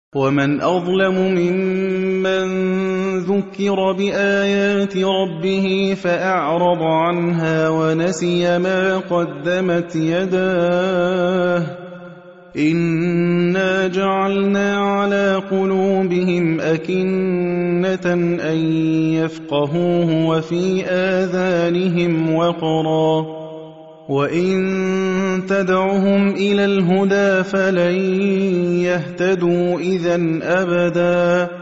وَمَنْ أَظْلَمُ مِمَّن ذُكِّرَ بِآيَاتِ رَبِّهِ فَأَعْرَضَ عَنْهَا وَنَسِيَ مَا قَدَّمَتْ يَدَاهُ ۚ إِنَّا جَعَلْنَا عَلَىٰ قُلُوبِهِمْ أَكِنَّةً أَن يَفْقَهُوهُ وَفِي آذَانِهِمْ وَقْرًا ۚ وَإِن تَدْعُهُمْ إِلَى الْهُدَىٰ فَلَن يَهْتَدُوا إِذًا أَبَدًا